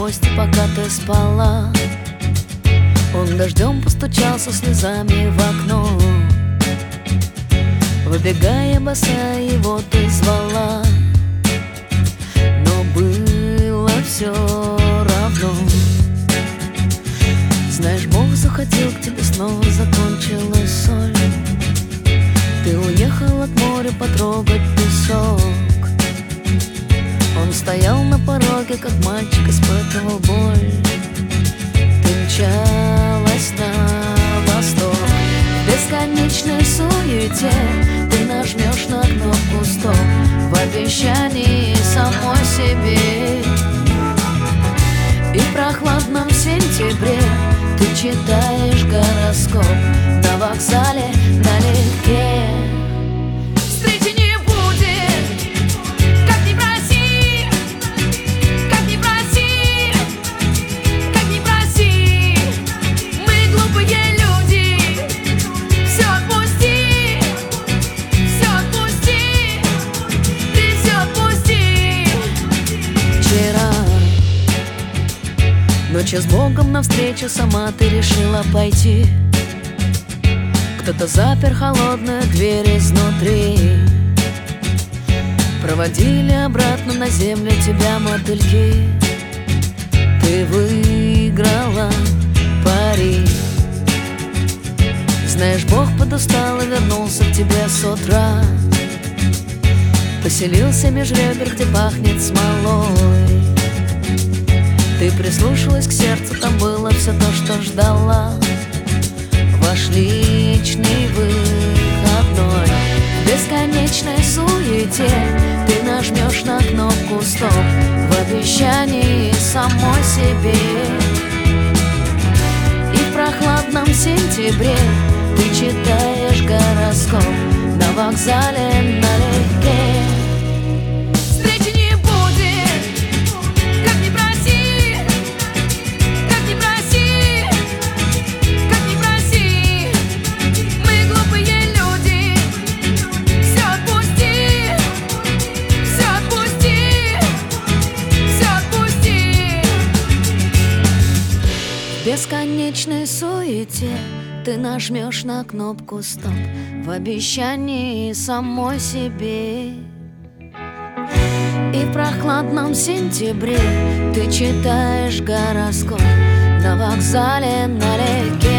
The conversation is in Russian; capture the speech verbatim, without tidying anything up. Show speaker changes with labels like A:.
A: гости, пока ты спала. Он дождем постучался слезами в окно. Выбегая босая, его ты звала, но было все равно. Знаешь, Бог захотел к тебе, снова закончилась соль. Ты уехал от моря потрогать песок. Он стоял на пороге, как мальчик испытывал боль. Ты мчалась на восток. В бесконечной суете ты нажмешь на кнопку стоп в обещании самой себе. И в прохладном сентябре ты читаешь гороскоп на вокзале налегке.
B: Встречи не будет, как ни проси, как ни проси, как ни проси. Мы глупые люди, все отпусти, все отпусти, ты все отпусти.
A: Вчера ночью с Богом навстречу сама ты решила пойти. Кто-то запер холодную дверь изнутри. Проводили обратно на землю тебя мотыльки. Ты выиграла пари. Знаешь, Бог подустал и вернулся к тебе с утра. Поселился меж ребер, где пахнет смолой. Ты прислушалась к сердцу, там было все то, что ждала. Ваш личный выходной. В бесконечной суете ты нажмешь на кнопку стоп в обещании самой себе. И в прохладном сентябре ты читаешь гороскоп на вокзале налегке. В бесконечной суете ты нажмешь на кнопку стоп в обещании самой себе. И в прохладном сентябре ты читаешь гороскоп на вокзале налегке.